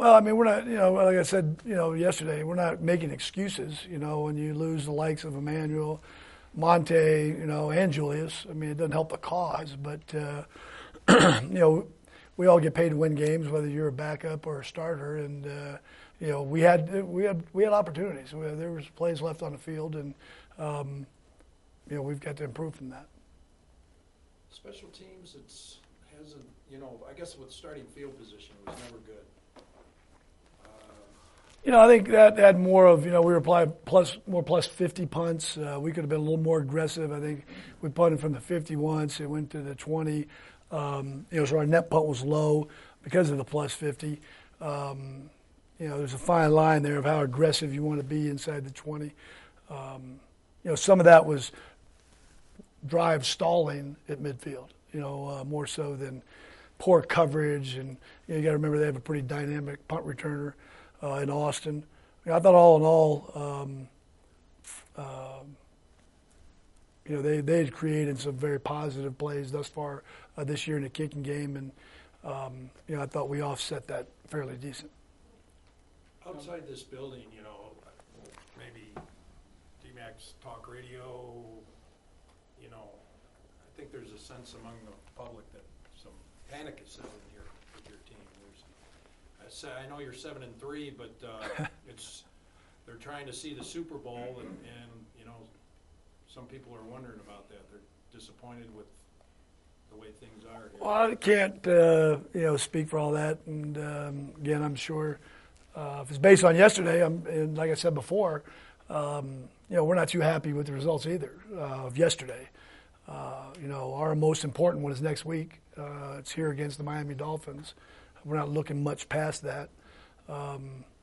Well, I mean, we're not, like I said, yesterday, we're not making excuses, when you lose the likes of Emmanuel, Monte, and Julius. I mean, it doesn't help the cause, but, we all get paid to win games, whether you're a backup or a starter, and, we had opportunities. There was plays left on the field, and, we've got to improve from that. Special teams, I guess with starting field position, it was never good. I think that had more of, we were applying plus 50 punts. We could have been a little more aggressive. I think we punted from the 50 once. It went to the 20. So our net punt was low because of the plus 50. There's a fine line there of how aggressive you want to be inside the 20. Some of that was drive stalling at midfield, more so than poor coverage. And you got to remember they have a pretty dynamic punt returner in Austin. I thought all in all, they had created some very positive plays thus far this year in the kicking game, and I thought we offset that fairly decent. Outside this building, maybe DMAC's talk radio, I think there's a sense among the public that some panic is setting here with your team. I know you're 7-3, but they're trying to see the Super Bowl, and some people are wondering about that. They're disappointed with the way things are here. Well, I can't speak for all that, and again, I'm sure if it's based on yesterday, and like I said before, we're not too happy with the results either of yesterday. Our most important one is next week. It's here against the Miami Dolphins. We're not looking much past that. I'll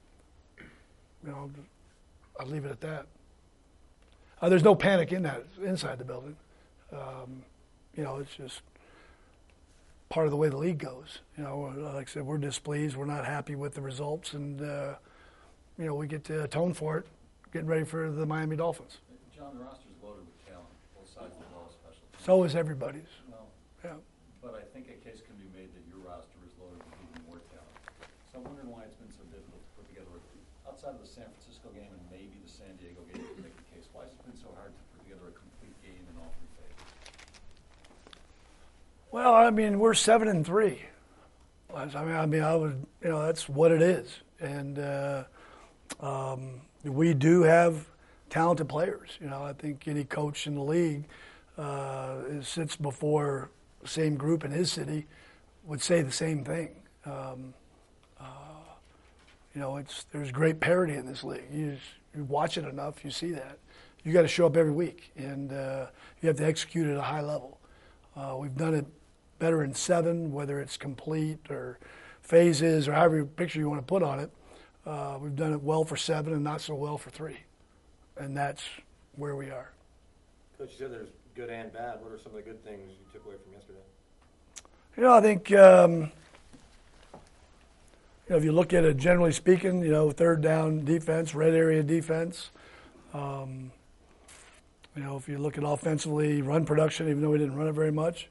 leave it at that. There's no panic inside the building. It's just part of the way the league goes. Like I said, we're displeased. We're not happy with the results, and we get to atone for it, getting ready for the Miami Dolphins. John, the roster's loaded with talent, both sides of the ball, especially. So is everybody's. Well, yeah. But I think a case can be made that your roster is loaded with even more talent. So I'm wondering why it's been so difficult to put together, outside of the San Francisco game and maybe the San Diego game, to make the case. Why has it been so hard to put together a complete game in all three phases? Well, I mean, we're 7-3. That's what it is, and we do have talented players. I think any coach in the league sits before the same group in his city would say the same thing. There's great parity in this league. You watch it enough, you see that. You got to show up every week, and you have to execute at a high level. We've done it better in 7, whether it's complete or phases or however picture you want to put on it. We've done it well for 7 and not so well for 3, and that's where we are. Coach, you said there's good and bad. What are some of the good things you took away from yesterday? I think if you look at it generally speaking, third down defense, red area defense. If you look at offensively, run production, even though we didn't run it very much.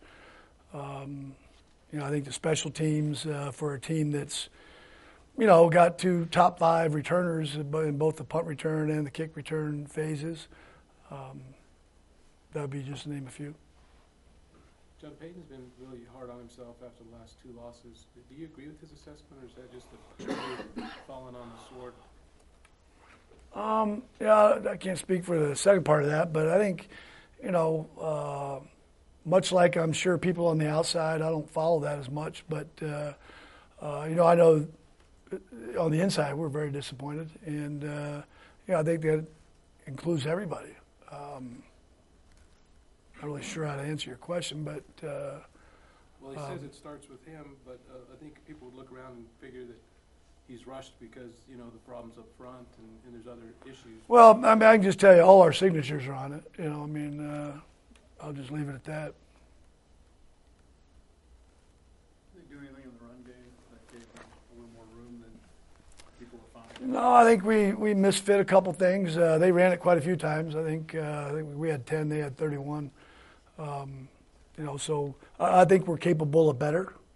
I think the special teams for a team that's, got 2 top 5 returners in both the punt return and the kick return phases. That would be just to name a few. John Payton's been really hard on himself after the last 2 losses. Do you agree with his assessment, or is that just a falling on the sword? I can't speak for the second part of that, but I think, much like I'm sure people on the outside, I don't follow that as much, but, I know on the inside we're very disappointed, and, I think that includes everybody. Not really sure how to answer your question, but... well, he says it starts with him, but I think people would look around and figure that he's rushed because, the problem's up front and there's other issues. Well, I can just tell you all our signatures are on it. I'll just leave it at that. Did they do anything in the run game that gave them a little more room than people were finding? No, I think we misfit a couple things. They ran it quite a few times. I think we had 10, they had 31. So I think we're capable of better.